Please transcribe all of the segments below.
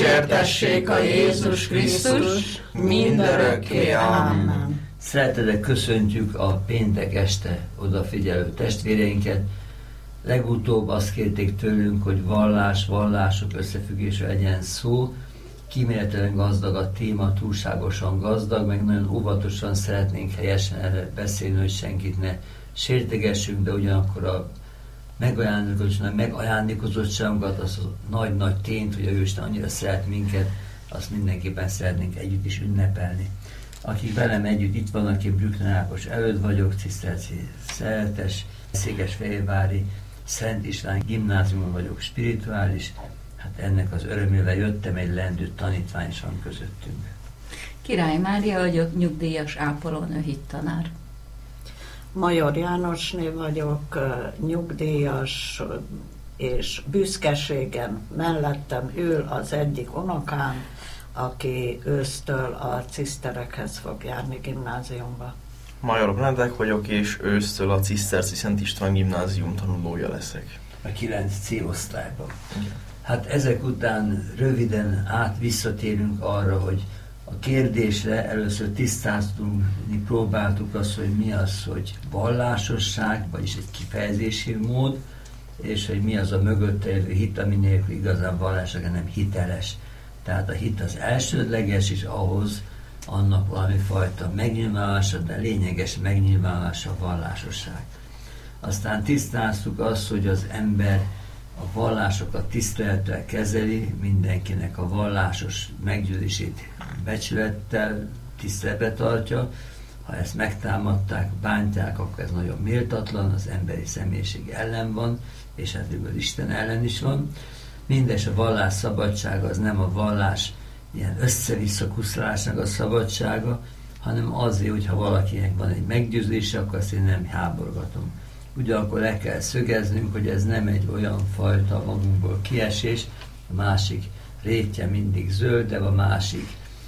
dicsértessék a Jézus Krisztus, mindörökké. Amen. Szeretettel köszöntjük a péntek este odafigyelő testvéreinket. Legutóbb azt kérték tőlünk, hogy vallások összefüggésre legyen szó. Kíméletlen gazdag a téma, túlságosan gazdag, meg nagyon óvatosan szeretnénk helyesen erre beszélni, hogy senkit ne sértegessünk, de ugyanakkor a megajándékozottságunkat, az a nagy tényt, hogy a Jóisten annyira szeret minket, azt mindenképpen szeretnénk együtt is ünnepelni. Akik velem együtt itt vannak, én Brückner Ákos előtt vagyok, Ciszterci Szeretes, Székesfehérvári Szent István gimnáziumon vagyok, spirituális. Hát ennek az örömével jöttem, egy lendő tanítvány is van közöttünk. Király Mária vagyok, nyugdíjas ápolónő hittanár. Major Jánosné vagyok, nyugdíjas, és büszkeségem mellettem ül az egyik unokám, aki ősztől a ciszterekhez fog járni gimnáziumba. Major Benedek vagyok, és ősztől a Ciszterci Szent István gimnázium tanulója leszek. A 9C osztályban. Hát ezek után röviden visszatérünk arra, hogy a kérdésre először tisztázni próbáltuk azt, hogy mi az, hogy vallásosság, vagyis egy kifejezési mód, és hogy mi az a mögötte lévő hit, ami nélkül igazán vallásosság, nem hiteles. Tehát a hit az elsődleges, és ahhoz annak valami fajta megnyilvánulása, de lényeges megnyilvánulása a vallásosság. Aztán tisztáztuk azt, hogy az ember a vallásokat tisztelettel kezeli, mindenkinek a vallásos meggyőzését becsülettel, tiszteletbe tartja. Ha ezt megtámadták, bántják, akkor ez nagyon méltatlan, az emberi személyiség ellen van, és hát az Isten ellen is van. Mindes a vallás szabadsága az nem a vallás ilyen össze-vissza kuszlásnak a szabadsága, hanem azért, hogyha valakinek van egy meggyőzése, akkor azt én nem háborgatom. Ugyanakkor le kell szögeznünk, hogy ez nem egy olyan fajta magunkból kiesés, a másik rétje mindig zöld, de a másik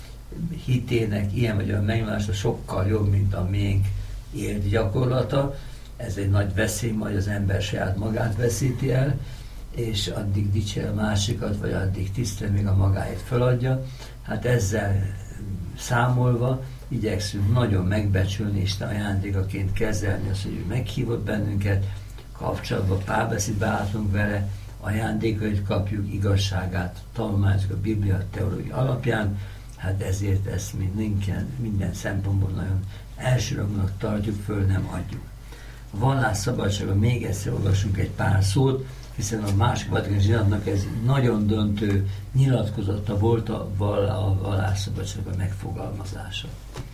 hitének ilyen vagy olyan megnyilvánulása sokkal jobb, mint a miénk élt gyakorlata. Ez egy nagy veszély, majd az ember saját magát veszíti el, és addig dicsér a másikat, vagy addig tisztel, még a magáét feladja. Hát ezzel számolva igyekszünk nagyon megbecsülni, Isten ajándékaként kezelni azt, hogy ő meghívott bennünket, kapcsolatban, párbeszédbe álltunk vele, ajándékait kapjuk, igazságát tanulmányozunk a Biblia teológia alapján, hát ezért ezt minden szempontból nagyon elsőrangúnak tartjuk, föl nem adjuk. A vallás szabadsága, még egyszer olvassunk egy pár szót, hiszen a második Vatikánus zsinatnak ez nagyon döntő nyilatkozata volt a vallásszabadság megfogalmazása.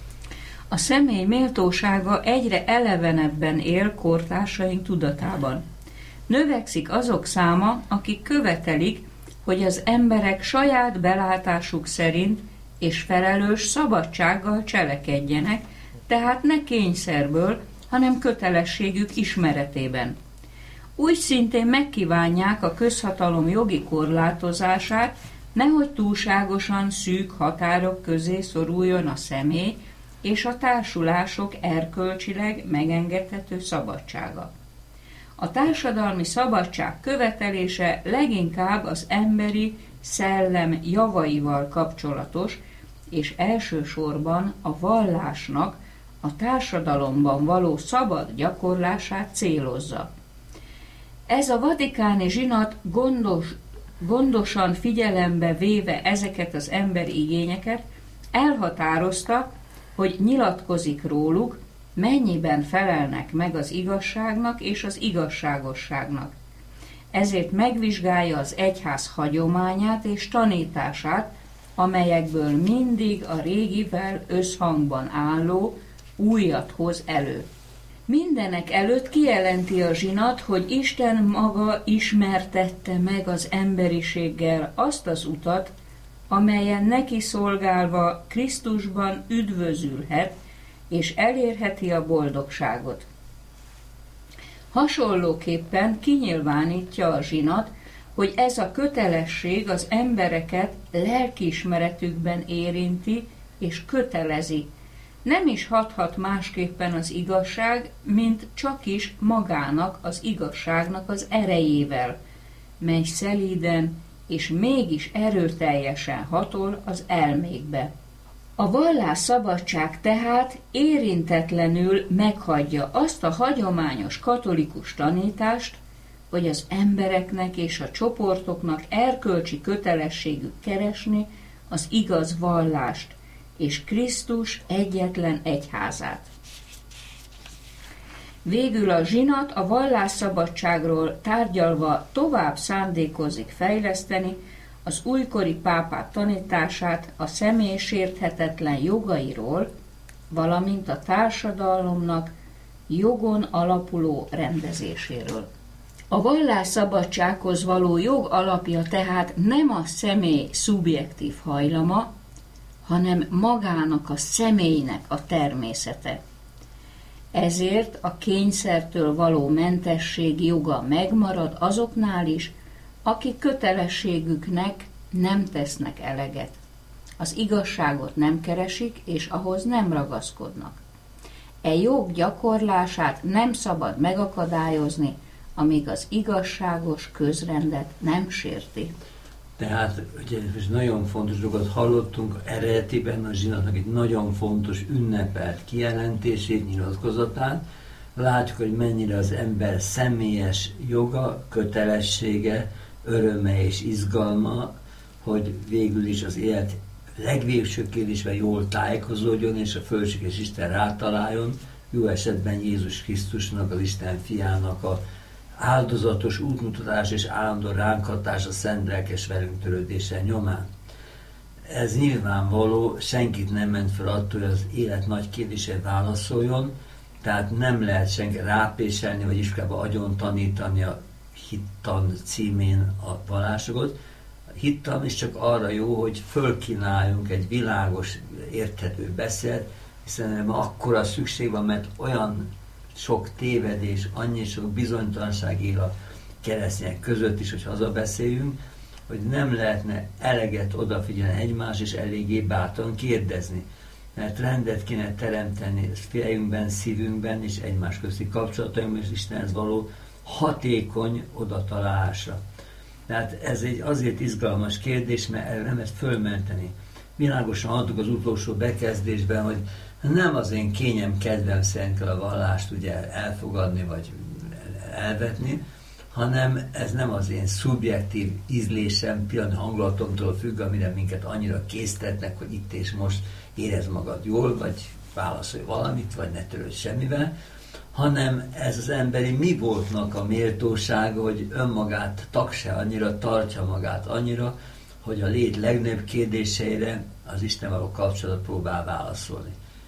A személy méltósága egyre elevenebben él kortársaink tudatában. Növekszik azok száma, akik követelik, hogy az emberek saját belátásuk szerint és felelős szabadsággal cselekedjenek, tehát ne kényszerből, hanem kötelességük ismeretében. Úgy szintén megkívánják a közhatalom jogi korlátozását, nehogy túlságosan szűk határok közé szoruljon a személy és a társulások erkölcsileg megengedhető szabadsága. A társadalmi szabadság követelése leginkább az emberi szellem javaival kapcsolatos, és elsősorban a vallásnak a társadalomban való szabad gyakorlását célozza. Ez a vatikáni zsinat gondosan figyelembe véve ezeket az emberi igényeket, elhatározta, hogy nyilatkozik róluk, mennyiben felelnek meg az igazságnak és az igazságosságnak. Ezért megvizsgálja az egyház hagyományát és tanítását, amelyekből mindig a régivel összhangban álló újat hoz elő. Mindenek előtt kijelenti a zsinat, hogy Isten maga ismertette meg az emberiséggel azt az utat, amelyen neki szolgálva Krisztusban üdvözülhet és elérheti a boldogságot. Hasonlóképpen kinyilvánítja a zsinat, hogy ez a kötelesség az embereket lelkiismeretükben érinti és kötelezi. Nem is hathat másképpen az igazság, mint csak is magának az igazságnak az erejével, mely szelíden és mégis erőteljesen hatol az elmékbe. A vallásszabadság tehát érintetlenül meghagyja azt a hagyományos katolikus tanítást, hogy az embereknek és a csoportoknak erkölcsi kötelességük keresni az igaz vallást és Krisztus egyetlen egyházát. Végül a zsinat a vallásszabadságról tárgyalva tovább szándékozik fejleszteni az újkori pápák tanítását a személy sérthetetlen jogairól, valamint a társadalomnak jogon alapuló rendezéséről. A vallásszabadsághoz való jog alapja tehát nem a személy szubjektív hajlama, hanem magának a személynek a természete. Ezért a kényszertől való mentesség joga megmarad azoknál is, akik kötelességüknek nem tesznek eleget. Az igazságot nem keresik, és ahhoz nem ragaszkodnak. E jog gyakorlását nem szabad megakadályozni, amíg az igazságos közrendet nem sérti. Tehát ugye nagyon fontos dolgot hallottunk, eredetiben a zsinatnak egy nagyon fontos ünnepelt kijelentését, nyilatkozatát. Látjuk, hogy mennyire az ember személyes joga, kötelessége, öröme és izgalma, hogy végül is az élet legvégső kérdésben jól tájékozódjon, és a fölséges Isten rátaláljon, jó esetben Jézus Krisztusnak, az Isten fiának a áldozatos útmutatás és állandó ránkhatás a szent lelkes velünk törődése nyomán. Ez nyilvánvaló, senkit nem ment fel attól, hogy az élet nagy kérdésére válaszoljon, tehát nem lehet senki rápéselni, vagy iskolában agyon tanítani a hittan címén a vallásokat. A hittan is csak arra jó, hogy fölkínáljunk egy világos, érthető beszélt, hiszen akkora szükség van, mert olyan sok tévedés, annyi sok bizonytalanság él a keresztények között is, hogy hazabeszéljünk, hogy nem lehetne eleget odafigyelni egymás, és eléggé bátran kérdezni. Mert rendet kéne teremteni fejünkben, szívünkben, és egymás közti kapcsolatainkban, és Istenhez való hatékony odatalálásra. Tehát ez egy azért izgalmas kérdés, mert erre nem lehet fölmenteni. Világosan hallottuk az utolsó bekezdésben, hogy nem az én kényem, kedvem szerint kell a vallást ugye elfogadni, vagy elvetni, hanem ez nem az én szubjektív ízlésem, pillanatnyi hangulatomtól függ, amire minket annyira késztetnek, hogy itt és most érezd magad jól, vagy válaszolj valamit, vagy ne törődj semmivel, hanem ez az emberi mi voltnak a méltósága, hogy önmagát tagse annyira, tartja magát annyira, hogy a lét legnagyobb kérdéseire az Isten való kapcsolat próbál válaszolni.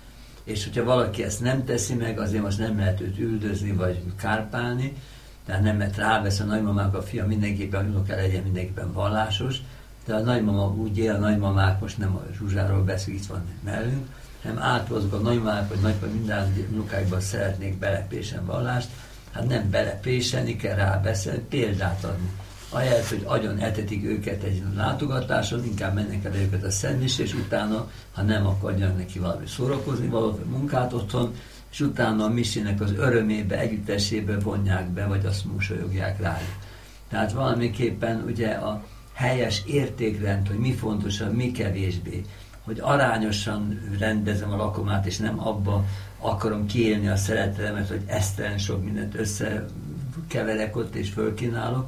És hogyha valaki ezt nem teszi meg, azért most nem lehet őt üldözni, vagy kárpálni, tehát nem lehet rávesz a nagymamák, a fia mindenképpen, unoka legyen mindenképpen vallásos, de a nagymama úgy él, a nagymamák, most nem a Zsuzsáról beszél, itt van mellünk, hanem átvozok a nagymamák, vagy nagypap minden unokáikban szeretnék belepésen vallást, hát nem belepéselni kell, rá beszélni, példát adni. Ahelyett, hogy agyon etetik őket egy látogatáson, inkább mennek el őket a szentmisre, és utána, ha nem, akkor adjanak neki valami szórakozni, valami munkát otthon, és utána a misének az örömébe, együttesébe vonják be, vagy azt mosolyogják rájuk. Tehát valamiképpen ugye a helyes értékrend, hogy mi fontosabb, mi kevésbé, hogy arányosan rendezem a lakomát, és nem abba akarom kiélni a szeretelemet, hogy esztelen sok mindent összekeverek ott és fölkínálok,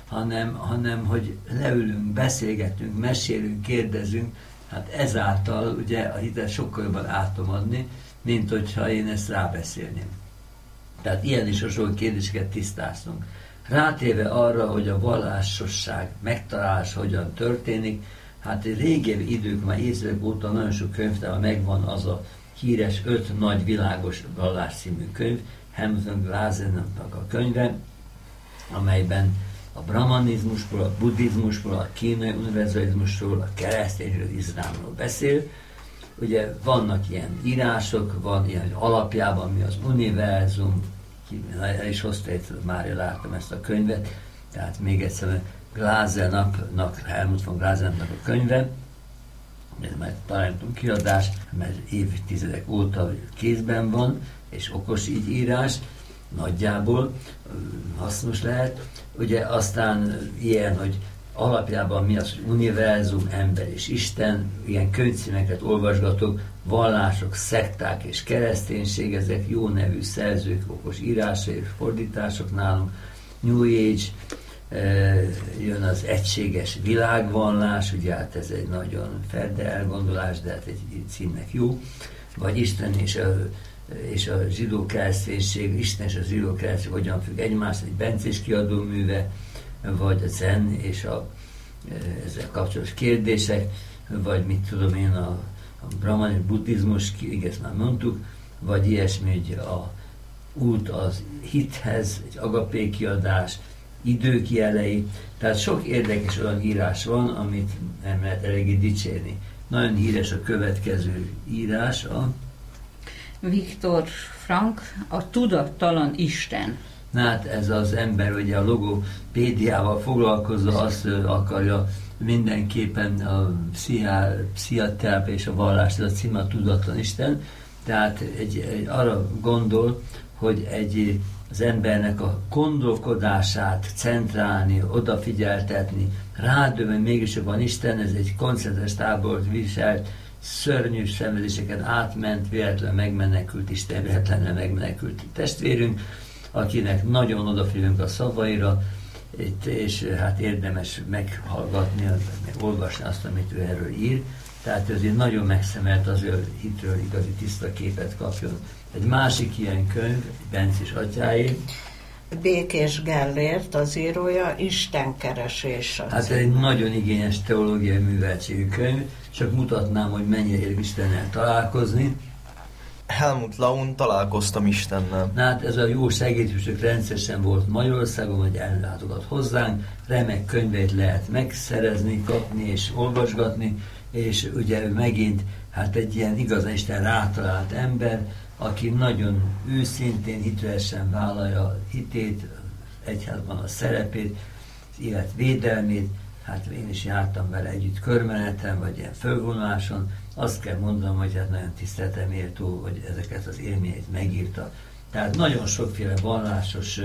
hanem hogy leülünk, beszélgetünk, mesélünk, kérdezünk, hát ezáltal ugye a hitet sokkal jobban át tudom adni, mint hogyha én ezt rábeszélném. Tehát ilyen is hasonló kérdéseket tisztáztunk. Rátérve arra, hogy a vallásosság megtalálása hogyan történik, hát régebbi idők, már évtizedek óta nagyon sok könyvtárban megvan az a híres 5 nagy világos vallás című könyv, Hamilton Glasernak a könyve, amelyben a brahmanizmusról, a buddhizmusról, a kínai univerzalizmusról, a keresztényről, az iszlámról beszél. Ugye vannak ilyen írások, van ilyen, hogy alapjában mi az univerzum, el is hozta, már láttam ezt a könyvet, tehát még egyszer Glasernak, Helmut von Glasernak a könyve, ez már találtunk kiadás, mert évtizedek óta kézben van, és okos így írás, nagyjából hasznos lehet. Ugye aztán ilyen, hogy alapjában mi az, hogy univerzum, ember és Isten, ilyen könyvcímeket olvasgatok, vallások, szekták és kereszténység, ezek jó nevű szerzők, okos írásai és fordítások nálunk, New Age, jön az egységes világvallás, ugye hát ez egy nagyon ferde elgondolás, de hát egy címnek jó, vagy Isten és a zsidó kereszténység, Isten és a zsidó kereszténység hogyan függ egymásra, egy Bencés kiadó műve, vagy a Zen és ezzel kapcsolatos kérdések, vagy mit tudom én, a brahmani buddhizmus, ezt már mondtuk, vagy ilyesmi, hogy a út az hithez, egy agapé kiadás, idők jelei, tehát sok érdekes olyan írás van, amit nem lehet eléggé dicsérni. Nagyon híres a következő írás, a Viktor Frank, a tudattalan Isten. Na hát ez az ember ugye a logopédiával foglalkozza, azt akarja mindenképpen a pszichiáterápia és a vallás, ez a cím, a tudatlan Isten. Tehát arra gondol, hogy az embernek a gondolkodását centrálni, odafigyeltetni, rádöbben mégis van Isten, ez egy koncentrációs tábort viselt, szörnyű szenvedéseken átment, véletlenül megmenekült Isten, véletlenül megmenekült testvérünk, akinek nagyon odafigyelünk a szavaira, és hát érdemes meghallgatni, meg olvasni azt, amit ő erről ír. Tehát azért nagyon megszemelt az ő hitről igazi tiszta képet kapjon. Egy másik ilyen könyv, Bencés atyáé. Békés Gellért, az írója, Istenkeresés. Hát egy nagyon igényes teológiai műveltségű könyv, csak mutatnám, hogy mennyire ér Istennel találkozni. Helmut Laun, Találkoztam Istennel. Na hát ez a jó segítősök rendszeresen volt Magyarországon, hogy ellátogat hozzánk, remek könyveit lehet megszerezni, kapni és olvasgatni, és ugye ő megint hát egy ilyen igazán Isten rátalált ember, aki nagyon őszintén, hitelesen vállalja hitét, egyházban a szerepét, az élet védelmét. Hát én is jártam vele együtt körmeneten, vagy ilyen fölvonuláson. Azt kell mondanom, hogy hát nagyon tiszteleteméltó, hogy ezeket az élményeit megírta. Tehát nagyon sokféle vallásos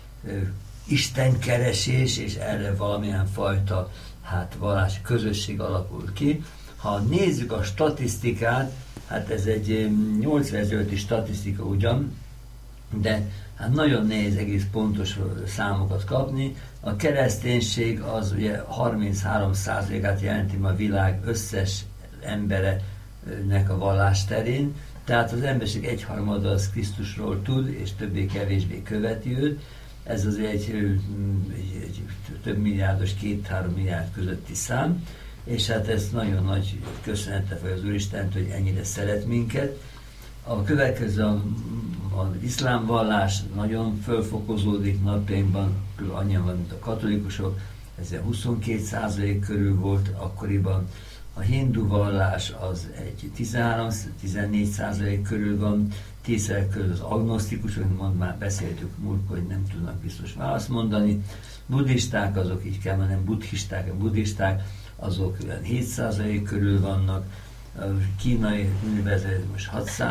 istenkeresés, és erre valamilyen fajta vallási közösség alakul ki. Ha nézzük a statisztikát, hát ez egy 85-i statisztika ugyan, de hát nagyon nehéz egész pontos számokat kapni. A kereszténység az ugye 33%-át jelenti a világ összes emberenek a vallás terén, tehát az emberiség egyharmada az Krisztusról tud, és többé-kevésbé követi őt. Ez az egy több milliárdos, 2-3 milliárd közötti szám, és hát ez nagyon nagy köszönete fel az Úristent, hogy ennyire szeret minket. A következő az iszlám vallás nagyon fölfokozódik napjainkban, kb. Annyian van, mint a katolikusok, ez 22% körül volt akkoriban. A hindu vallás az egy 13-14% körül van, 10% körül az agnosztikusok, már beszéltük múltkor, hogy nem tudnak biztos választ mondani. Buddhisták, azok így kell mondani, buddhisták, azok 7% körül vannak. A kínai univerzum most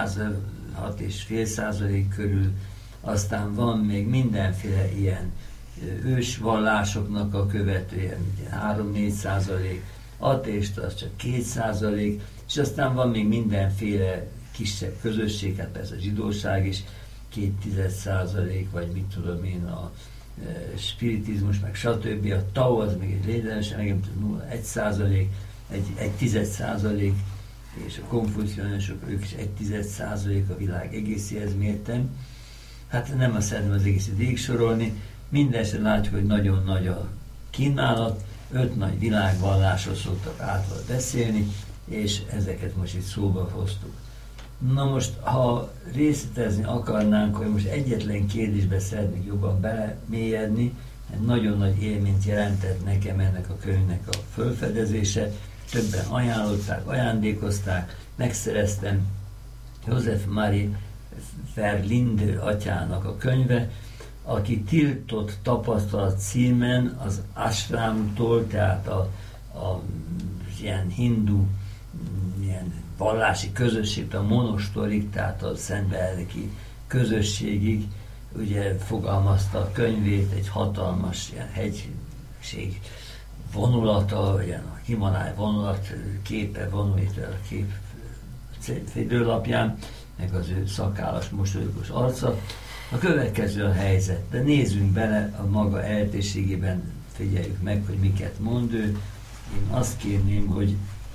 6,5% körül, aztán van még mindenféle ilyen ősvallásoknak a követője, 3-4%, ateista az csak 2%, és aztán van még mindenféle kisebb közösség, hát persze a zsidóság is 0,2%, vagy mit tudom én, a spiritizmus, meg stb. A Tao az még egy létezősen, meg 0,1%, egy 10%, és a konfuciánusok, ők is 1,1% a világ egészéhez mértem. Hát nem azt szeretném az egészet végigsorolni, mindenesetre látjuk, hogy nagyon nagy a kínálat, 5 nagy világvallásról szoktak által beszélni, és ezeket most itt szóba hoztuk. Na most, ha részletezni akarnánk, hogy most egyetlen kérdésbe szeretnék jobban belemélyedni, nagyon nagy élményt jelentett nekem ennek a könyvnek a felfedezése, többen ajánlották, ajándékozták, megszereztem József Marie Verlinde atyának a könyve, aki Tiltott tapasztalat címen az ashramtól, tehát a ilyen hindu ilyen vallási közösség, a monostorik, tehát a szentberneki közösségig ugye fogalmazta a könyvét, egy hatalmas ilyen hegység vonulata, ilyen a Himaláj vonulat képe vonult el a kép fedőlapján, meg az ő szakállas, mosolygós arca. A következő a helyzet, de nézzünk bele a maga eltéségében, figyeljük meg, hogy miket mond ő. Én azt kérném, hogy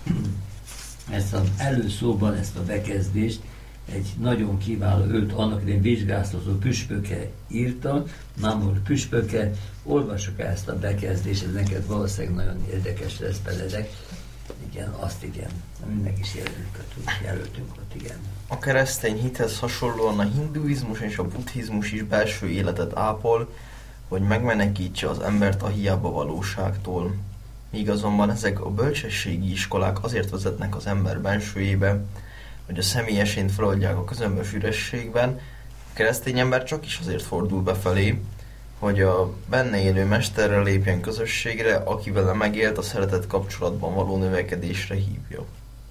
ezt az előszóban, ezt a bekezdést egy nagyon kiváló, őt annak idején vizsgáztató püspöke írta, Námor püspöke. Olvassuk ezt a bekezdést, ez neked valószínűleg nagyon érdekes lesz, Benedek. Igen, azt igen. Mindenki is jelöltünk ott, igen. A keresztény hithez hasonlóan a hinduizmus és a buddhizmus is belső életet ápol, hogy megmenekítse az embert a hiába valóságtól. Míg azonban ezek a bölcsességi iskolák azért vezetnek az ember bensőjébe, hogy a személyesént feloldják a közömbös ürességben, a keresztény ember csak is azért fordul befelé, hogy a benne élő mesterrel lépjen közösségre, aki vele megélt, a szeretet kapcsolatban való növekedésre hívja.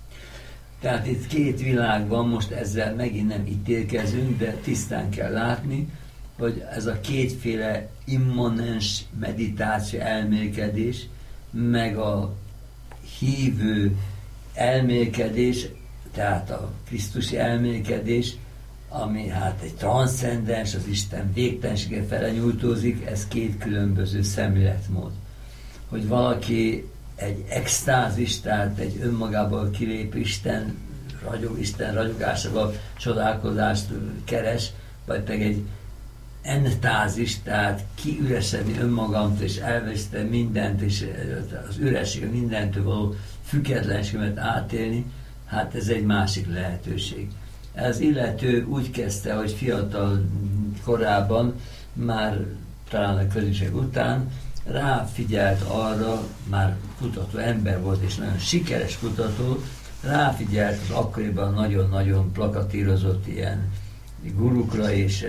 Tehát itt két világ van, most ezzel megint nem ítélkezünk, de tisztán kell látni, hogy ez a kétféle immanens meditáció, elmélkedés, meg a hívő elmélkedés, tehát a krisztusi elmélkedés, ami hát egy transzcendens, az Isten végtelensége fele nyújtózik, ez két különböző szemléletmód. Hogy valaki egy extázis, tehát egy önmagából kilépő Isten ragyogásával csodálkozást keres, vagy pedig egy entázis, tehát kiüresedni önmagamtól, és elvesztem mindent, és az ürességet mindentől való függetlenséget átélni, hát ez egy másik lehetőség. Ez illető úgy kezdte, hogy fiatal korában, már talán a közösség után ráfigyelt arra, már kutató ember volt, és nagyon sikeres kutató, ráfigyelt az akkoriban nagyon-nagyon plakatírozott ilyen gurukra, és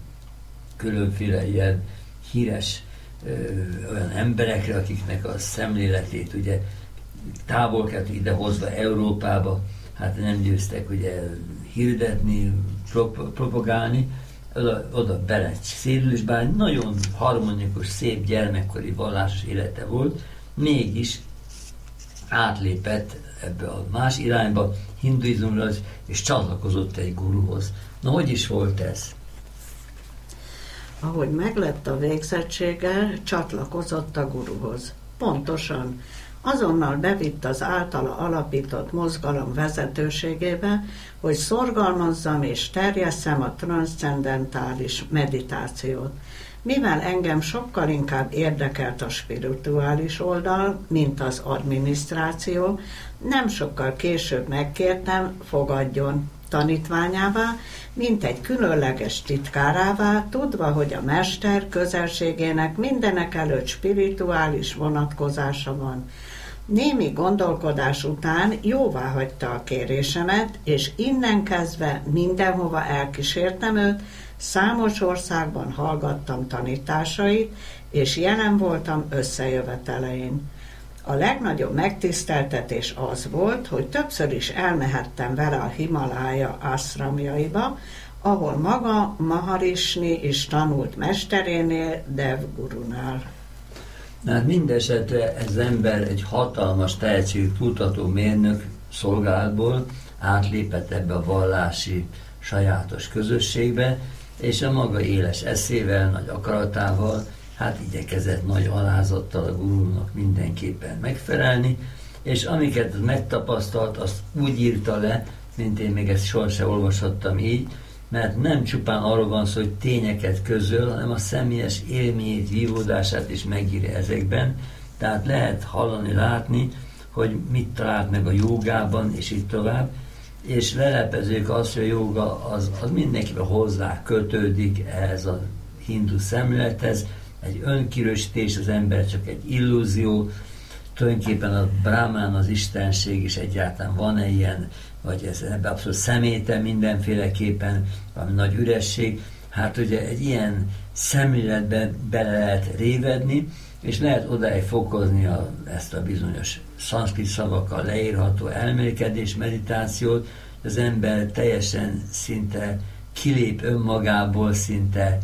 különféle ilyen híres olyan emberekre, akiknek a szemléletét ugye távol kellett idehozva Európába, hát nem győztek ugye hirdetni, propagálni, oda bele szédül, és bár nagyon harmonikus, szép gyermekkori vallásos élete volt, mégis átlépett ebbe a más irányba, hinduizmusra, és csatlakozott egy guruhoz. Na, hogy is volt ez? Ahogy meglett a végzettsége, csatlakozott a guruhoz. Pontosan. Azonnal bevitt az általa alapított mozgalom vezetőségébe, hogy szorgalmazzam és terjesszem a transzcendentális meditációt. Mivel engem sokkal inkább érdekelt a spirituális oldal, mint az adminisztráció, nem sokkal később megkértem, fogadjon tanítványává, mint egy különleges titkárává, tudva, hogy a mester közelségének mindenek előtt spirituális vonatkozása van. Némi gondolkodás után jóvá hagyta a kérésemet, és innen kezdve mindenhova elkísértem őt, számos országban hallgattam tanításait, és jelen voltam összejövetelein. A legnagyobb megtiszteltetés az volt, hogy többször is elmehettem vele a Himalája ászramjaiba, ahol maga Maharishi is tanult mesterénél, Devgurunál. Hát mindesetre ez ember egy hatalmas tehetségű kutató mérnök szolgálatból átlépett ebbe a vallási sajátos közösségbe, és a maga éles eszével, nagy akaratával, hát igyekezett nagy alázattal a gurúnak mindenképpen megfelelni, és amiket megtapasztalt, azt úgy írta le, mint én még ezt sohasem olvashattam így, mert nem csupán arról van szó, hogy tényeket közöl, hanem a személyes élményét, vívódását is megírja ezekben. Tehát lehet hallani, látni, hogy mit talált meg a jogában, és így tovább. És lelepezők az, hogy a joga az mindenkivel hozzá kötődik ehhez a hindu szemlélethez. Egy önkirösítés, az ember csak egy illúzió, tulajdonképpen a Brahmán, az istenség is egyáltalán van-e ilyen, vagy ez ebben abszolút szeméte mindenféleképpen, valami nagy üresség. Hát ugye egy ilyen szemléletbe bele lehet révedni, és lehet odáig fokozni ezt a bizonyos szanszkrit szavakkal leírható elmélkedés, meditációt, az ember teljesen szinte kilép önmagából, szinte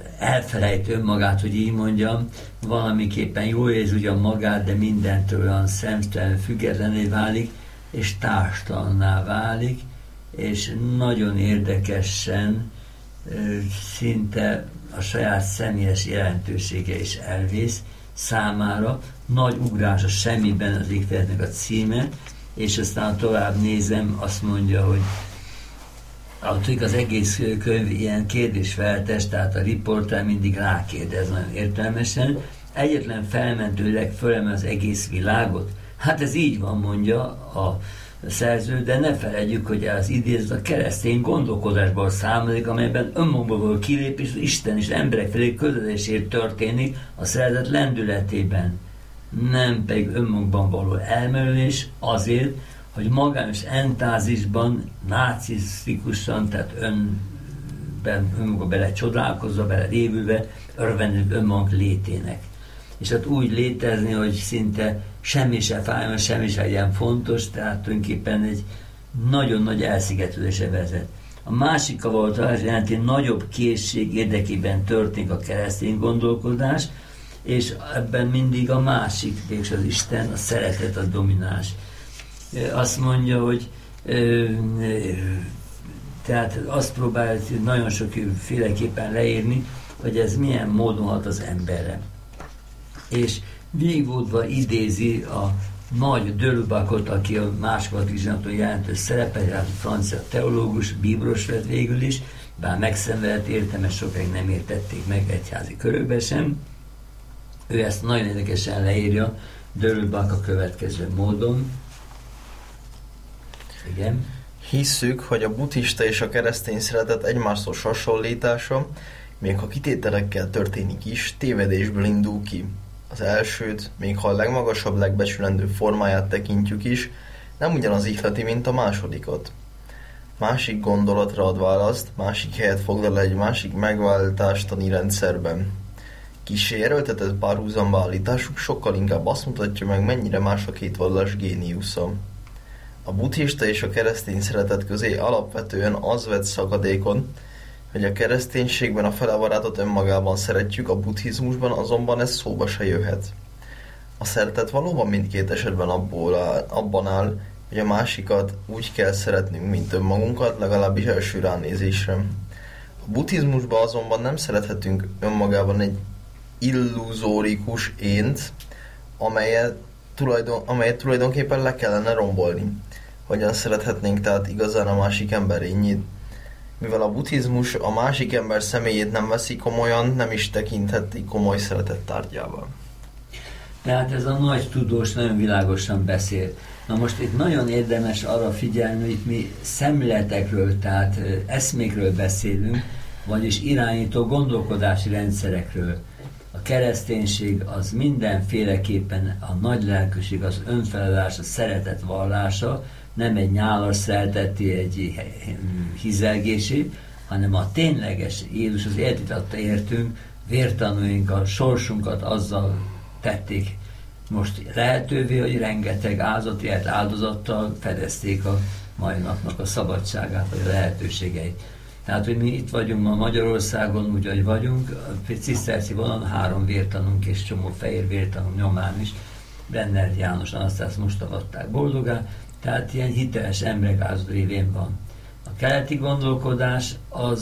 elfelejt önmagát, hogy így mondjam, valamiképpen jól érzi ugyan magát, de mindentől olyan szemtelen, függetlenné válik, és társtalanná válik, és nagyon érdekesen szinte a saját személyes jelentősége is elvész számára. Nagy ugrás a semmiben az égfejetnek a címe, és aztán tovább nézem, azt mondja, hogy az egész könyv ilyen kérdésfeltes, tehát a riporter mindig rákérdez nagyon értelmesen. Egyetlen felmentőleg fölemel az egész világot. Hát ez így van, mondja a szerző, de ne feledjük, hogy az idézet a keresztény gondolkodásból származik, amelyben önmagunkból való kilépés az Isten és emberek felé közeledésért történik a szeretet lendületében. Nem pedig önmagunkban való elmerülés azért, hogy magányos entázisban, narcisztikusan, tehát önmaga bele csodálkozva, bele révülve, örvendünk önmagunk létének. És hát úgy létezni, hogy szinte semmi se fájjon, semmi se legyen fontos, tehát tulajdonképpen egy nagyon nagy elszigetülésre vezet. A másik való találás jelenti, nagyobb készség érdekében történik a keresztény gondolkodás, és ebben mindig a másik, és az Isten, a szeretet, a domináns. Azt mondja, hogy tehát azt próbálja nagyon sokféleképpen leírni, hogy ez milyen módon hat az emberre. És végigvódva idézi a nagy de Lubacot, aki a második zsinaton jelentős szerepel, tehát a francia teológus, bíboros lett végül is, bár megszenvedett értelmes sokáig nem értették meg egyházi körökben sem. Ő ezt nagyon érdekesen leírja de Lubac a következő módon. Igen. Hisszük, hogy a buddhista és a keresztény szeretet egymáshoz hasonlítása, még ha kitételekkel történik is, tévedésből indul ki. Az elsőt, még ha a legmagasabb, legbecsülendő formáját tekintjük is, nem ugyanaz ihleti, mint a másodikat. Másik gondolatra ad választ, másik helyet foglal egy másik megváltástani rendszerben. Kissé erőltetett párhuzamba állításuk sokkal inkább azt mutatja meg, mennyire más a két vallás géniusza. A buddhista és a keresztény szeretet közé alapvetően az vett szakadékon, hogy a kereszténységben a fele barátot önmagában szeretjük, a buddhizmusban azonban ez szóba se jöhet. A szeretet valóban mindkét esetben abban áll, hogy a másikat úgy kell szeretnünk, mint önmagunkat, legalábbis első ránézésre. A buddhizmusban azonban nem szerethetünk önmagában egy illuzórikus ént, amelyet tulajdonképpen le kellene rombolni. Hogyan szerethetnénk tehát igazán a másik ember énjét? Mivel a buddhizmus a másik ember személyét nem veszi komolyan, nem is tekintheti komoly szeretet tárgyával. Tehát ez a nagy tudós nagyon világosan beszél. Na most itt nagyon érdemes arra figyelni, hogy itt mi szemléletekről, tehát eszmékről beszélünk, vagyis irányító gondolkodási rendszerekről. A kereszténység az mindenféleképpen a nagy lelkűség, az önfelelás, a szeretet vallása, nem egy nyálas szereteti, egy hizelgésé, hanem a tényleges Jézus az életét adta értünk, vértanúink a sorsunkat azzal tették most lehetővé, hogy rengeteg áldozattal fedezték a mai napnak a szabadságát, vagy a lehetőségeit. Tehát, hogy mi itt vagyunk ma Magyarországon, úgy, hogy vagyunk, a ciszterci vonalon 3 vértanunk és csomó fehér vértanunk nyomán is, Brenner János Anasztász most avatták boldogá, tehát ilyen hiteles emberek áldozat révén van. A keleti gondolkodás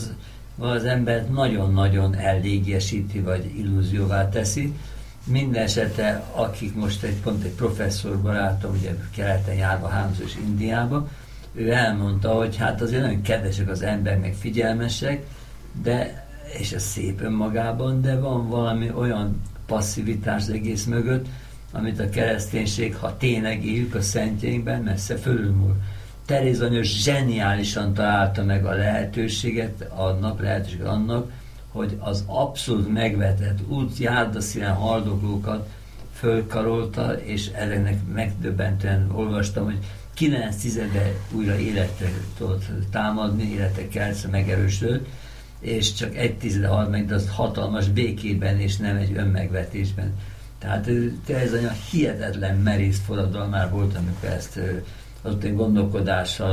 az embert nagyon-nagyon ellégiesíti, vagy illúzióvá teszi. Minden esetre, akik most pont egy professzor barátom, ugye keleten járva háromszor is Indiába, ő elmondta, hogy hát azért nagyon kedvesek az emberek, meg figyelmesek, de, és ez szép önmagában, de van valami olyan passzivitás az egész mögött, amit a kereszténység, ha tényleg éljük a szentjeinkben, messze fölülmúl. Teréz anya zseniálisan találta meg a lehetőséget annak, hogy az abszolút megvetett útjárdaszínen haldoklókat fölkarolta, és ennek megdöbbentően olvastam, hogy 9/10 újra életre tudott támadni, életre kelce megerősödött, és csak 1/10 halt meg, de az hatalmas békében, és nem egy önmegvetésben. Tehát Teréz anya hihetetlen merész forradalmár volt, amikor ezt az ottani gondolkodással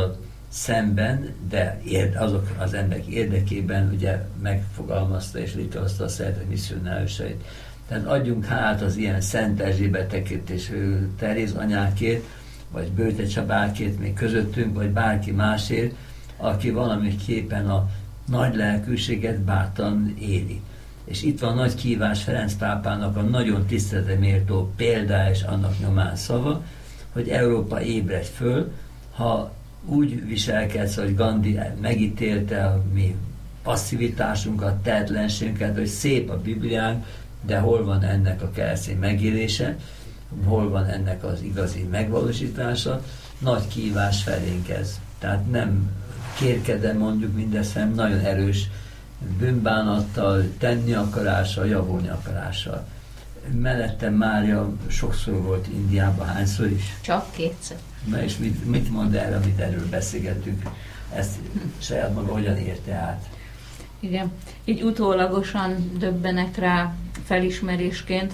szemben, de azok az emberek érdekében ugye megfogalmazta és létrehozta a szeretet misszionárisait. Tehát adjunk hát az ilyen Szent Erzsébetekért és Teréz anyákért, vagy Böjte Csabákért még közöttünk, vagy bárki másért, aki valamiképpen a nagy lelkűséget bátran éli. És itt van nagy kívás Ferenc pápának a nagyon tiszteletre méltó példája és annak nyomán szava, hogy Európa ébredj föl, ha úgy viselkedsz, hogy Gandhi megítélte a mi passzivitásunkat, tehetlenségünket, hogy szép a Bibliánk, de hol van ennek a keresztény megélése, hol van ennek az igazi megvalósítása, nagy kívás felénk ez. Tehát nem kérkedem mondjuk mindezt, hanem nagyon erős bűnbánattal, tenni akarással, javulni akarással. Mellettem Mária sokszor volt Indiában, hányszor is? Csak 2-szer. Na és mit mond erre, amit erről beszélgettünk? Ezt saját maga hogyan érte át? Igen, így utólagosan döbbenek rá felismerésként,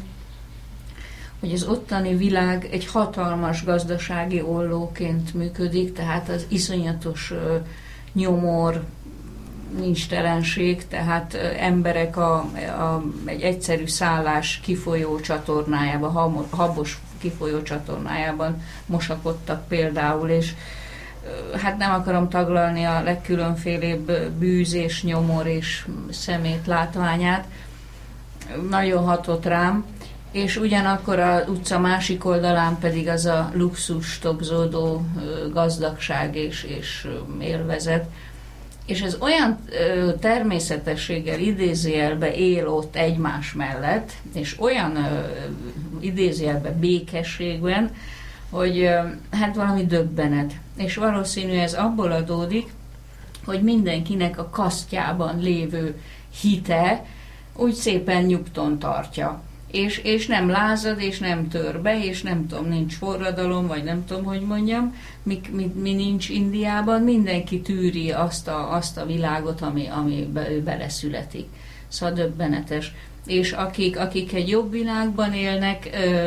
hogy az ottani világ egy hatalmas gazdasági ollóként működik, tehát az iszonyatos nyomor, nincstelenség, tehát emberek egy egyszerű szállás kifolyó csatornájában, habos kifolyó csatornájában mosakodtak például, és hát nem akarom taglalni a legkülönfélébb bűz és nyomor és szemét látványát, nagyon hatott rám, és ugyanakkor az utca másik oldalán pedig az a luxus tobzódó gazdagság és élvezet, és ez olyan természetességgel idézőjelbe él ott egymás mellett, és olyan idézőjelbe békességben, hogy hát valami döbbenet. És valószínű ez abból adódik, hogy mindenkinek a kasztjában lévő hite úgy szépen nyugton tartja. És nem lázad, és nem tör be, és nem tudom, nincs forradalom, vagy nem tudom, hogy mondjam, mi nincs Indiában, mindenki tűri azt a világot, ami beleszületik. Szóval döbbenetes. És akik egy jobb világban élnek,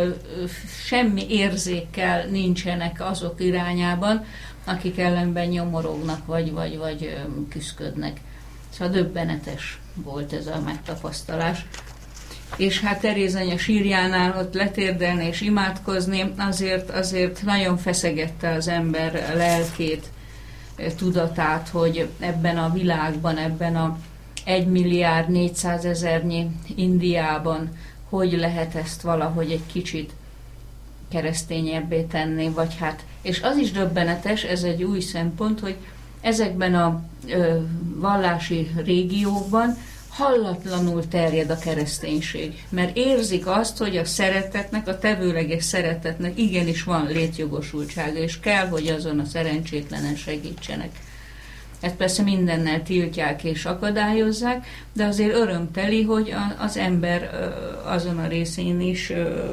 semmi érzékkel nincsenek azok irányában, akik ellenben nyomorognak, vagy küszködnek. Szóval döbbenetes volt ez a megtapasztalás. És hát Teréz anya sírjánál ott letérdelni és imádkozni, azért nagyon feszegette az ember lelkét, tudatát, hogy ebben a világban, ebben a 1.400.000-nyi Indiában hogy lehet ezt valahogy egy kicsit keresztényebbé tenni, vagy hát, és az is döbbenetes, ez egy új szempont, hogy ezekben a vallási régiókban hallatlanul terjed a kereszténység, mert érzik azt, hogy a szeretetnek, a tevőleges szeretetnek igenis van létjogosultsága, és kell, hogy azon a szerencsétlenen segítsenek. Ezt persze mindennel tiltják és akadályozzák, de azért örömteli, hogy az ember azon a részén is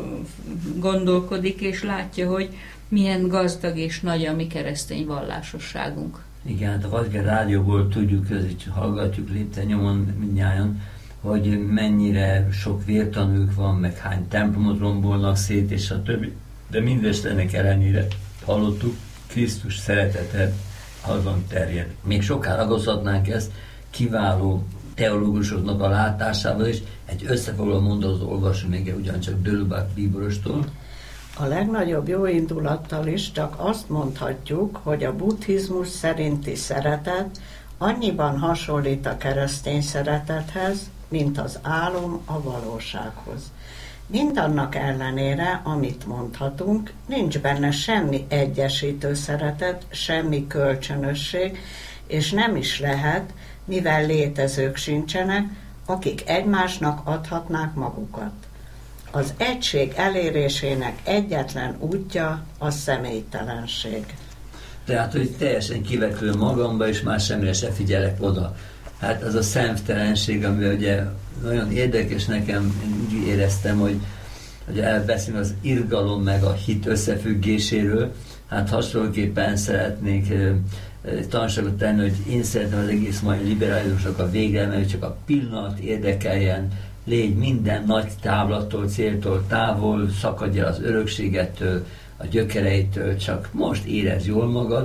gondolkodik, és látja, hogy milyen gazdag és nagy a mi keresztény vallásosságunk. Igen, hát a Vatikan Rádióból tudjuk, hogy hallgatjuk lépten nyomon mindnyájan, hogy mennyire sok vértanúk van, meg hány templomot rombolnak szét, és a többi. De mindezt ennek ellenére hallottuk, Krisztus szeretete azon terjed. Még sokára ragozhatnánk ezt kiváló teológusoknak a látásával is. Egy összefoglaló mondatot olvasunk még ugyancsak de Lubac bíborostól. A legnagyobb jóindulattal is csak azt mondhatjuk, hogy a buddhizmus szerinti szeretet annyiban hasonlít a keresztény szeretethez, mint az álom a valósághoz. Mindannak ellenére, amit mondhatunk, nincs benne semmi egyesítő szeretet, semmi kölcsönösség, és nem is lehet, mivel létezők sincsenek, akik egymásnak adhatnák magukat. Az egység elérésének egyetlen útja a személytelenség. Tehát, hogy teljesen kivetül magamba, és már semmire se figyelek oda. Hát az a szemtelenség, ami ugye nagyon érdekes nekem, én úgy éreztem, hogy elbeszélünk az irgalom meg a hit összefüggéséről, hát hasonlóképpen szeretnék tanulságot tenni, hogy én szeretem az egész mai liberalizmusnak a végre, mert csak a pillanat érdekeljen, légy minden nagy távlattól, céltól távol, szakadj el az örökségettől, a gyökereitől, csak most érezd jól magad,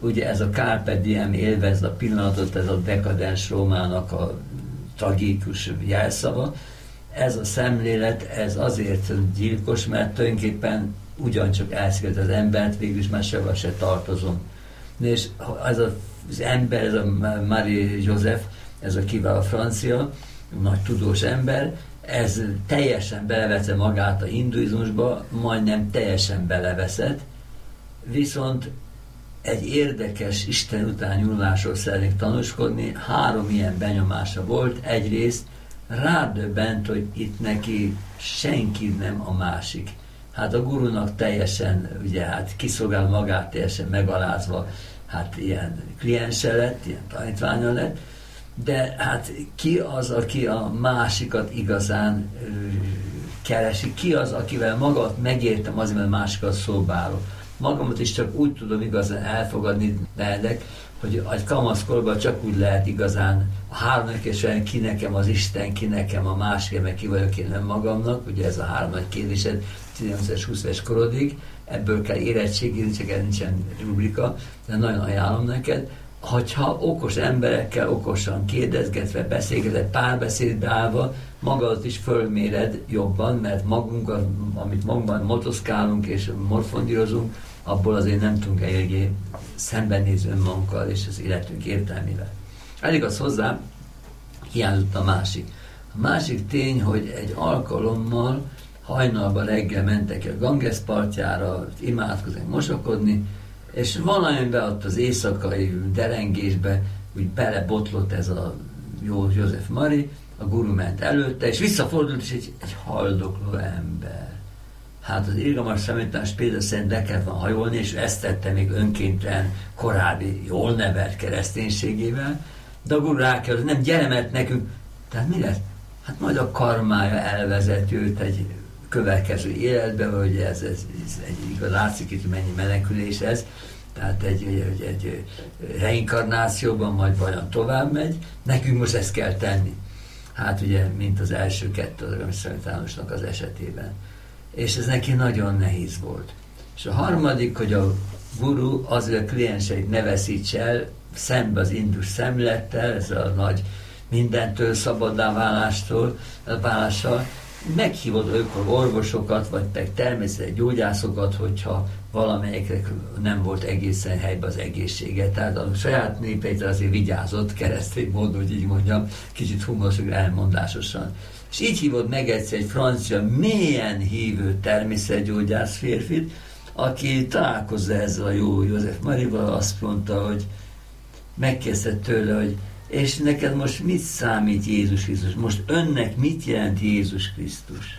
ugye ez a Carpe diem, élvezd a pillanatot, ez a dekadens Rómának a tragikus jelszava. Ez a szemlélet, ez azért gyilkos, mert tulajdonképpen ugyancsak elsziget az embert, végülis már sehova se tartozom. És ez az ember, ez a Marie Joseph, ez a kiváló francia, nagy tudós ember, ez teljesen belevette magát a hinduizmusba, majdnem teljesen beleveszett, viszont egy érdekes Isten után nyúlásról szeretnék tanúskodni, 3 ilyen benyomása volt. Egyrészt rádöbbent, hogy itt neki senki nem a másik. Hát a gurunak teljesen, ugye hát kiszolgál magát, teljesen megalázva, hát ilyen kliense lett, ilyen tanítványa lett, de hát ki az, aki a másikat igazán keresi, ki az, akivel magamat megértem azért, mert másikat szolgálok. Magamat is csak úgy tudom igazán elfogadni lehetek, hogy egy kamaszkorban csak úgy lehet igazán a 3 évesen ki nekem az Isten, ki nekem a másik, meg ki vagyok én önmagamnak, ugye ez a 3 nagy kérdésed 18-20 éves korodig, ebből kell érettségizni, csak ez nincsen rubrika, de nagyon ajánlom neked, hogyha okos emberekkel okosan kérdezgetve, beszélgetve, párbeszédbe állva, magadat is fölméred jobban, mert magunk, amit magunkban motoszkálunk és morfondírozunk, abból azért nem tudunk eléggé szembenézni önmagunkkal és az életünk értelmével. Elég az hozzá, hiányzott a másik. A másik tény, hogy egy alkalommal hajnalban reggel mentek a Ganges partjára, imádkozni, mosakodni, és valamiben ott az éjszakai derengésbe úgy belebotlott ez a jó József Mari, a guru ment előtte, és visszafordult, és egy haldokló ember. Hát az irgalmas személytelen Péter szerint le kellett volna hajolni, és ezt tette még önkéntelen korábbi jól nevelt kereszténységével, de a guru rákerült, nem, gyere, mert nekünk. Tehát mi lett? Hát majd a karmája elvezet őt egy következő életbe, hogy ez egy igaz, látszik itt, mennyi menekülés ez, tehát egy reinkarnációban majd vajon tovább megy, nekünk most ezt kell tenni. Hát ugye, mint az első 2 az irgalmas személytelennek az esetében. És ez neki nagyon nehéz volt. És a harmadik, hogy a guru azért a klienseit ne veszíts el, szembe az indus szemlettel, ez a nagy mindentől szabaddá válással, meghívod olykor orvosokat, vagy természetesen gyógyászokat, hogyha valamelyiknek nem volt egészen helyben az egészsége. Tehát a saját népeitre azért vigyázott, keresztény módon, hogy így mondjam, kicsit humorosan, elmondásosan. És így hívott meg egyszer egy francia, mélyen hívő természetgyógyász férfit, aki találkozza ezzel a jó József Marival, azt mondta, hogy megkérdezte tőle, hogy és neked most mit számít Jézus Krisztus? Most önnek mit jelent Jézus Krisztus?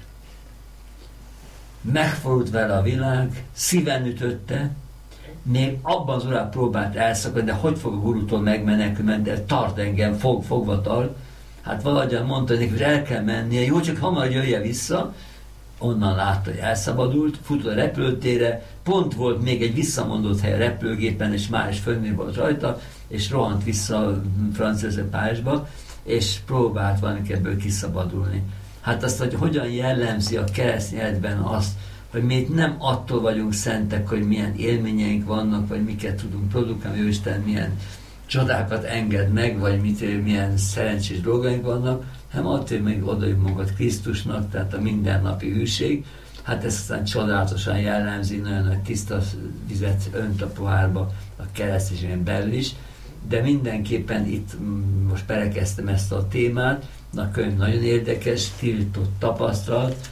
Megfordult vele a világ, szíven ütötte, még abban az órában próbált elszakadni, de hogy fog a gurutól megmenekülni, de tart engem, fogva tart. Hát valahogyan mondta neki, hogy el kell mennie, jó, csak hamar jöjje vissza. Onnan látta, hogy elszabadult, futott a repülőtérre, pont volt még egy visszamondott hely a repülőgépen, és már is fönn volt rajta, és rohant vissza Franciaország Párizsba, és próbált valami ebből kiszabadulni. Hát azt, hogy hogyan jellemzi a keresztény életben azt, hogy mi nem attól vagyunk szentek, hogy milyen élményeink vannak, vagy miket tudunk produkálni, Jóisten milyen csodákat enged meg, vagy milyen szerencsés dolgaink vannak, hanem attól, hogy még odaadjuk magunkat Krisztusnak, tehát a mindennapi hűség. Hát ezt aztán csodálatosan jellemzi, nagyon nagy tiszta vizet önt a pohárba a kereszténységen belül is, de mindenképpen itt most berekeztem ezt a témát, a könyv nagyon érdekes, tiltott tapasztalat,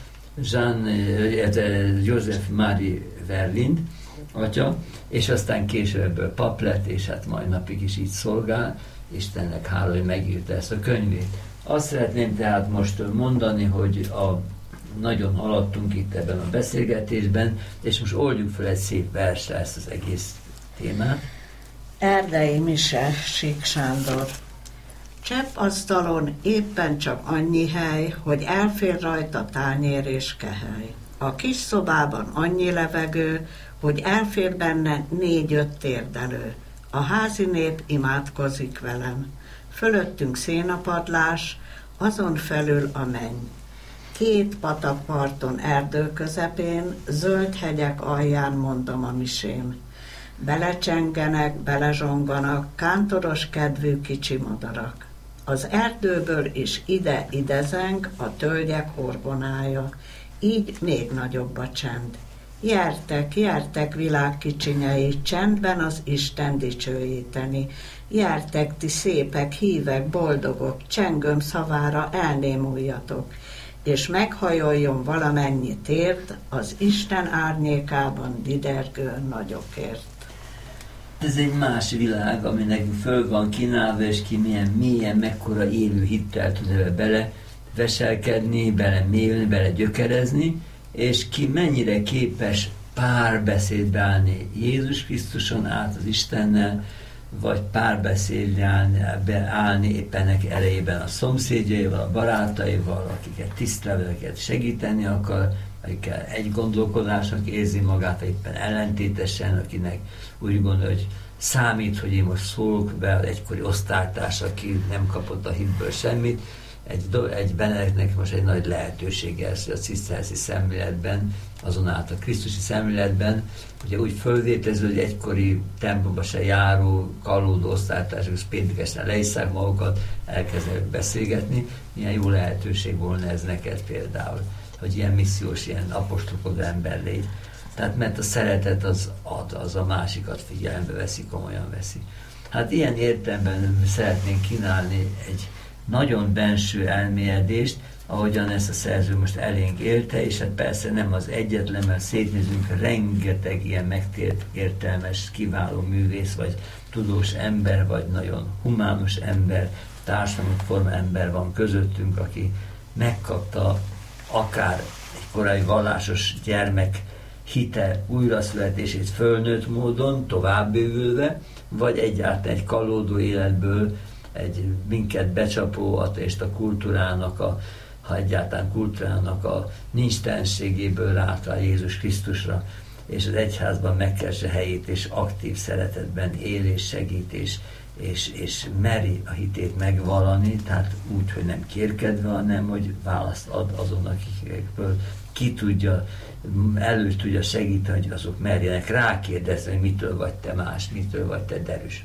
József Marie Verlind atya, és aztán később ebből pap lett, és hát mai napig is így szolgál, Istennek hála, hogy megírta ezt a könyvét. Azt szeretném tehát most mondani, hogy nagyon haladtunk itt ebben a beszélgetésben, és most oldjuk fel egy szép versre ezt az egész témát. Erdei Mise, Sík Sándor. Cseppasztalon éppen csak annyi hely, hogy elfér rajta tányér és kehely. A kis szobában annyi levegő, hogy elfér benne 4-5 térdelő. A házi nép imádkozik velem. Fölöttünk szénapadlás, azon felül a menny. 2 patakparton erdő közepén, zöld hegyek alján mondom a misém. Belecsengenek, belezsonganak, kántoros kedvű kicsi madarak. Az erdőből is ide-ide zeng a tölgyek orgonája, így még nagyobb a csend. Jertek, jertek világ kicsinyei, csendben az Isten dicsőíteni. Jertek ti szépek, hívek, boldogok, csengőm szavára elnémuljatok, és meghajoljon valamennyi tért az Isten árnyékában didergő nagyokért. Ez egy más világ, ami nekünk föl van kínálva, és ki milyen mélyen, mekkora élő hittel tud bele veselkedni, bele mélyülni, bele gyökerezni, és ki mennyire képes párbeszédbe állni Jézus Krisztuson át az Istennel, vagy párbeszédbe állni éppenek erejében a szomszédjaival, a barátaival, akiket tisztel, akiket segíteni akar, akikkel egy gondolkodásnak érzi magát, éppen ellentétesen, akinek úgy gondol, hogy számít, hogy én most szólok be az egykori osztálytárs, aki nem kapott a hitből semmit. Egy Benedeknek most egy nagy lehetősége ez, hogy a ciszterci szemléletben, azonáltal a krisztusi szemléletben, ugye úgy fölvételező, hogy egykori templomba se járó, kalódó osztálytársak, és pénteken leisszák magukat, elkezdenek beszélgetni. Milyen jó lehetőség volna ez neked például, hogy ilyen missziós, ilyen apostolkodó ember légy. Tehát mert a szeretet az ad, az a másikat figyelembe veszi, komolyan veszi. Hát ilyen értelemben szeretnénk kínálni egy nagyon benső elmélyedést, ahogyan ezt a szerző most elénk élte, és hát persze nem az egyetlen, mert szétnézünk, rengeteg ilyen megtért, értelmes, kiváló művész, vagy tudós ember, vagy nagyon humános ember, társadalmat forma ember van közöttünk, aki megkapta akár egy korai vallásos gyermek hite újraszületését fölnőtt módon, tovább bővülve, vagy egyáltalán egy kalódó életből egy minket becsapó ateista kultúrának, ha egyáltalán kultúrának a nincstelenségéből rátál Jézus Krisztusra, és az egyházban megkeresse helyét, és aktív szeretetben él és segít, és meri a hitét megvallani, tehát úgy, hogy nem kérkedve, hanem hogy választ ad azon, akikből ki tudja, elő tudja segíteni, hogy azok merjenek rákérdezni, hogy mitől vagy te más, mitől vagy te derűs.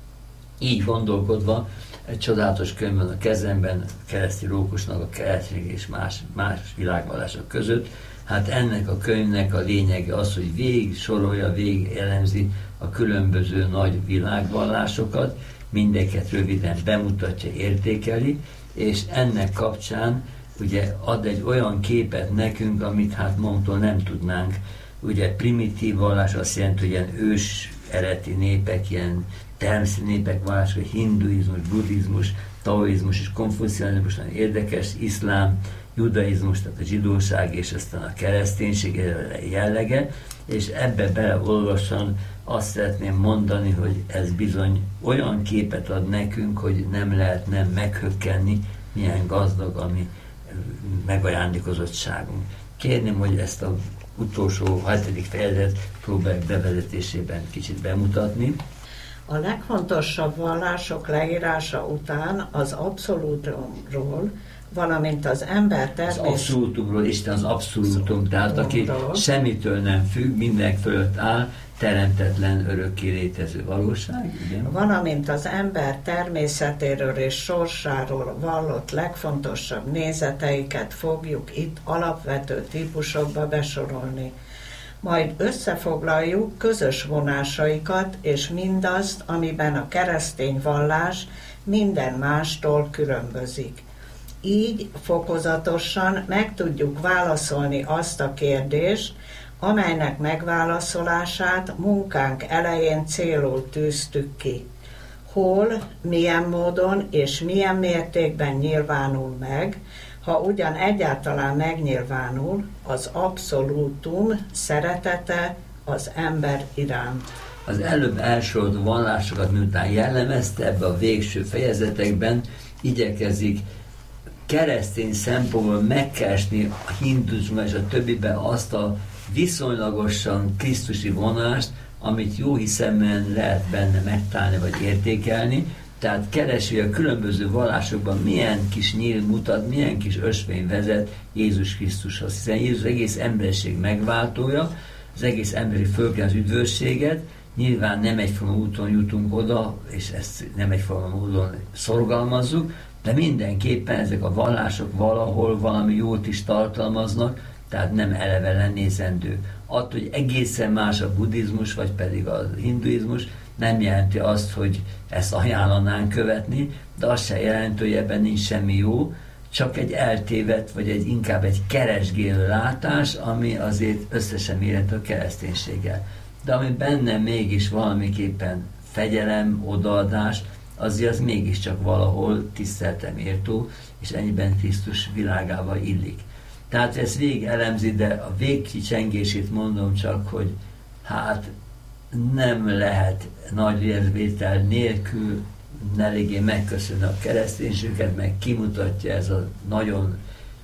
Így gondolkodva, egy csodálatos könyv van a kezemben, Kereszti Rókusnak a Keresztség és más világvallások között. Hát ennek a könyvnek a lényege az, hogy végig sorolja, végig elemzi a különböző nagy világvallásokat, mindeket röviden bemutatja, értékeli, és ennek kapcsán ugye ad egy olyan képet nekünk, amit hát magától nem tudnánk. Ugye primitív vallás azt jelenti, hogy ilyen ős eredeti népek, ilyen természeti népek vallások, hinduizmus, buddhizmus, taoizmus és konfucianizmus, nagyon érdekes, iszlám, judaizmus, tehát a zsidóság és aztán a kereszténység jellege, és ebbe beleolvasan azt szeretném mondani, hogy ez bizony olyan képet ad nekünk, hogy nem lehet nem meghökkenni, milyen gazdag a mi megajándékozottságunk. Kérném, hogy ezt az utolsó 7. fejezet próbáljuk bevezetésében kicsit bemutatni. A legfontosabb vallások leírása után az abszolútumról, valamint az ember Az abszolútumról, Isten az abszolútum, tehát aki semmitől nem függ, minden fölött áll, teremtetlen, örökké létező valóság. Igen. Valamint az ember természetéről és sorsáról vallott legfontosabb nézeteiket fogjuk itt alapvető típusokba besorolni. Majd összefoglaljuk közös vonásaikat és mindazt, amiben a keresztény vallás minden mástól különbözik. Így fokozatosan meg tudjuk válaszolni azt a kérdést, amelynek megválaszolását munkánk elején célul tűztük ki. Hol, milyen módon és milyen mértékben nyilvánul meg, ha ugyan egyáltalán megnyilvánul, az abszolútum szeretete az ember iránt. Az előbb elsorolt vallásokat, miután jellemezte, ebbe a végső fejezetekben igyekezik keresztény szempontból megkeresni a hinduizmusban és a többiben azt a viszonylagosan krisztusi vonást, amit jó hiszeműen lehet benne megtalálni vagy értékelni, tehát keresi a különböző vallásokban milyen kis nyíl mutat, milyen kis ösvény vezet Jézus Krisztushoz, hiszen Jézus egész emberiség megváltója, az egész emberi fölken az üdvösséget, Nyilván nem egyforma úton jutunk oda, és ezt nem egyforma módon szorgalmazzuk, de mindenképpen ezek a vallások valahol valami jót is tartalmaznak, tehát nem eleve lenézendő. Attól, hogy egészen más a buddhizmus, vagy pedig a hinduizmus, nem jelenti azt, hogy ezt ajánlanánk követni, de azt se jelenti, hogy ebben nincs semmi jó, csak egy eltévedt, vagy inkább egy keresgélő látás, ami azért összesen mérhető a kereszténységgel. De ami benne mégis valamiképpen fegyelem, odaadás, azért az mégiscsak valahol tiszteletre méltó, és ennyiben Krisztus világába illik. Tehát ez végig elemzi, de a végkicsengését mondom csak, hogy hát nem lehet nagy részvétel nélkül eléggé megköszönni a kereszténységet, meg kimutatja ez a nagyon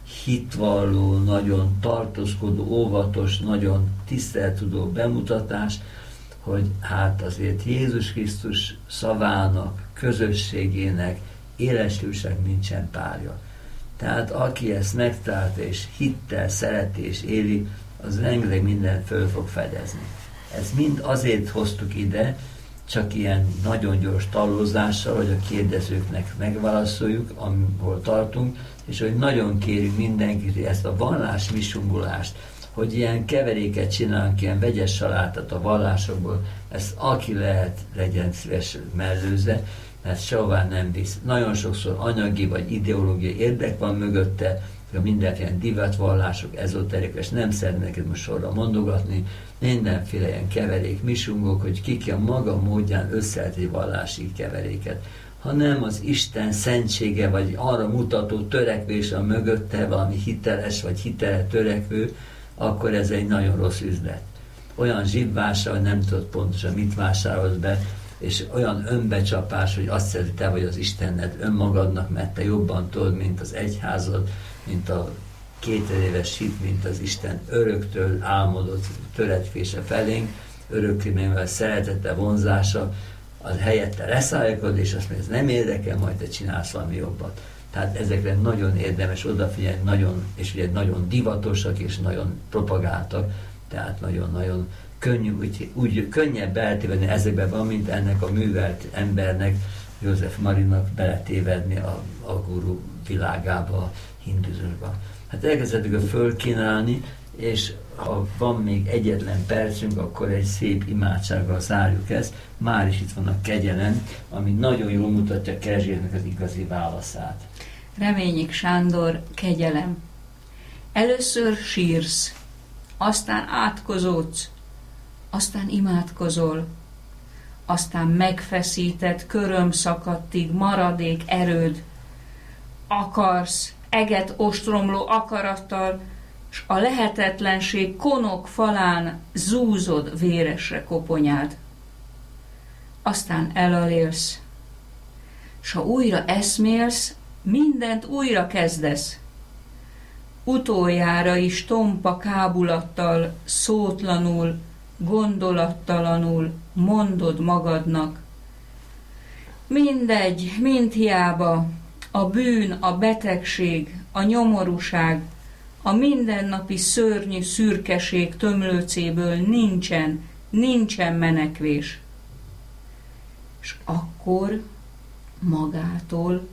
hitvalló, nagyon tartózkodó, óvatos, nagyon tisztelettudó bemutatás, hogy hát azért Jézus Krisztus szavának, közösségének élesültségnek nincsen párja. Tehát aki ezt megtalálta és hittel, szereti és éli, az rengeteg mindent föl fog fedezni. Ezt mind azért hoztuk ide, csak ilyen nagyon gyors talózással, hogy a kérdezőknek megválaszoljuk, ahol tartunk, és hogy nagyon kérjük mindenkit, hogy ezt a vallásmisungulást, hogy ilyen keveréket csinálunk, ilyen vegyes salátát a vallásokból, ezt aki lehet, legyen szíves mellőzze, mert sehová nem visz. Nagyon sokszor anyagi vagy ideológiai érdek van mögötte, mindenféle divatvallások, ezoterikus, nem szeretnék ezt most sorra mondogatni, mindenféle ilyen keverék, misungok, hogy ki a maga módján összeállít egy vallási keveréket. Ha nem az Isten szentsége, vagy arra mutató törekvés a mögötte, valami hiteles, vagy hitele törekvő, akkor ez egy nagyon rossz üzlet. Olyan zsibvásra, hogy nem tudod pontosan mit vásárolsz be, és olyan önbecsapás, hogy azt szerint te vagy az Istenned önmagadnak, mert te jobban tudod, mint az egyházad, mint a 2000 éves hit, mint az Isten öröktől álmodott törekvése felénk, örökké mivel szeretete, vonzása, az helyette leszálljakod, és azt mondja, ez nem érdekel, majd te csinálsz valami jobbat. Tehát ezekre nagyon érdemes odafigyelni, nagyon, és ugye nagyon divatosak, és nagyon propagáltak, tehát nagyon-nagyon könnyű, úgy könnyebb beletévedni ezekbe van, mint ennek a művelt embernek, József Marinak beletévedni a guru világába, a hinduzmusba. Hát elkezdhetünk fölkínálni, és ha van még egyetlen percünk, akkor egy szép imádsággal zárjuk ezt. Már is itt van a kegyelem, ami nagyon jól mutatja Kerzsérnek az igazi válaszát. Reményik Sándor, kegyelem. Először sírsz, aztán átkozódsz, aztán imádkozol, aztán megfeszített, körömszakadtig maradék erőd, akarsz, eget ostromló akarattal, s a lehetetlenség konok falán zúzod véresre koponyád. Aztán elalélsz, s ha újra eszmélsz, mindent újra kezdesz. Utoljára is tompa kábulattal, szótlanul, gondolattalanul mondod magadnak. Mindegy, mind hiába, a bűn, a betegség, a nyomorúság, a mindennapi szörnyű szürkeség tömlőcéből nincsen menekvés. És akkor magától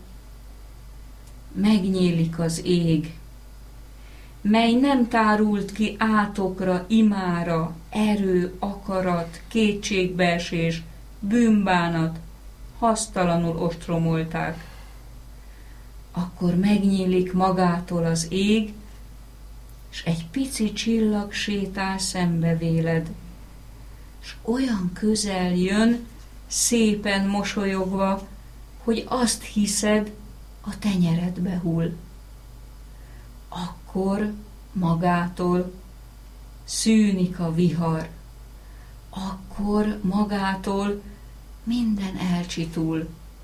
megnyílik az ég, mely nem tárult ki átokra, imára, erő, akarat, kétségbeesés, bűnbánat, hasztalanul ostromolták. Akkor megnyílik magától az ég, s egy pici csillag sétál szembe véled, s olyan közel jön, szépen mosolyogva, hogy azt hiszed, a tenyeredbe hull. Akkor magától szűnik a vihar, akkor magától minden elcsitul,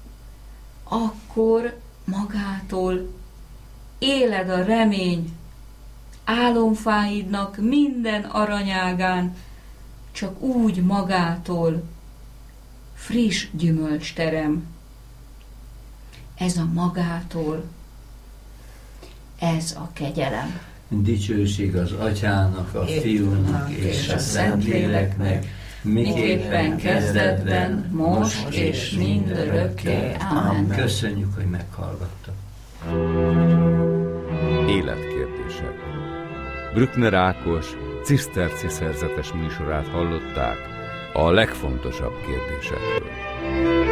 akkor magától éled a remény, álomfáidnak minden aranyágán, csak úgy magától friss gyümölcs terem. Ez a magától, ez a kegyelem. Dicsőség az Atyának, a Fiúnak és a Szentléleknek, miképpen kezdetben, most és mindörökké. Amen. Köszönjük, hogy meghallgattak. Életkérdések. Brückner Ákos ciszterci szerzetes műsorát hallották a legfontosabb kérdésekről.